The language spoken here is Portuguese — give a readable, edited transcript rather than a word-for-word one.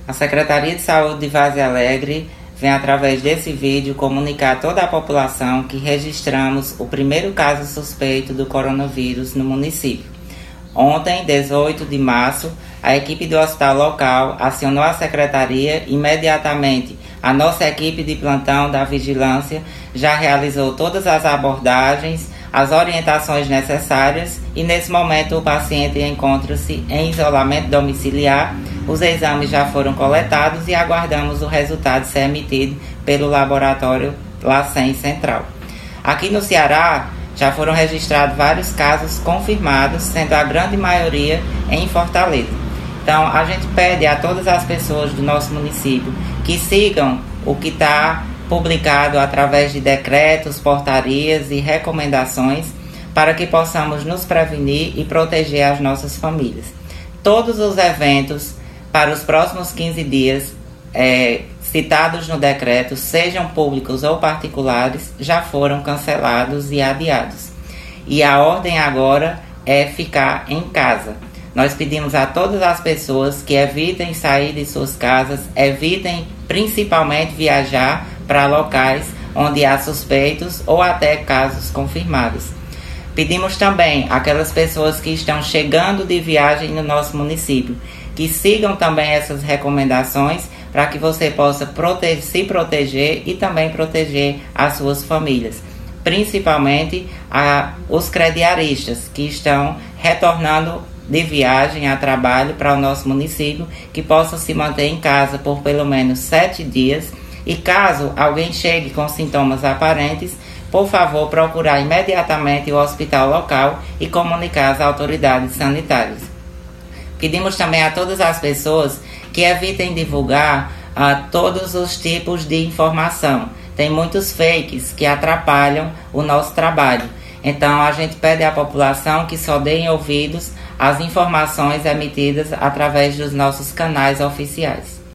A Secretaria de Saúde de Várzea Alegre vem, através desse vídeo, comunicar a toda a população que registramos o primeiro caso suspeito do coronavírus no município. Ontem, 18 de março, a equipe do hospital local acionou a Secretaria. Imediatamente, a nossa equipe de plantão da vigilância já realizou todas as abordagens, as orientações necessárias e, nesse momento, o paciente encontra-se em isolamento domiciliar. Os exames já foram coletados e aguardamos o resultado ser emitido pelo laboratório LACEN Central. Aqui no Ceará, já foram registrados vários casos confirmados, sendo a grande maioria em Fortaleza. Então, a gente pede a todas as pessoas do nosso município que sigam o que está publicado através de decretos, portarias e recomendações para que possamos nos prevenir e proteger as nossas famílias. Todos os eventos para os próximos 15 dias citados no decreto, sejam públicos ou particulares, já foram cancelados e adiados. E a ordem agora é ficar em casa. Nós pedimos a todas as pessoas que evitem sair de suas casas, evitem principalmente viajar para locais onde há suspeitos ou até casos confirmados. Pedimos também àquelas pessoas que estão chegando de viagem no nosso município que sigam também essas recomendações para que você possa se proteger e também proteger as suas famílias. Principalmente os crediaristas que estão retornando de viagem a trabalho para o nosso município, que possam se manter em casa por pelo menos 7 dias. E caso alguém chegue com sintomas aparentes, por favor, procurar imediatamente o hospital local e comunicar às autoridades sanitárias. Pedimos também a todas as pessoas que evitem divulgar todos os tipos de informação. Tem muitos fakes que atrapalham o nosso trabalho. Então, a gente pede à população que só deem ouvidos às informações emitidas através dos nossos canais oficiais.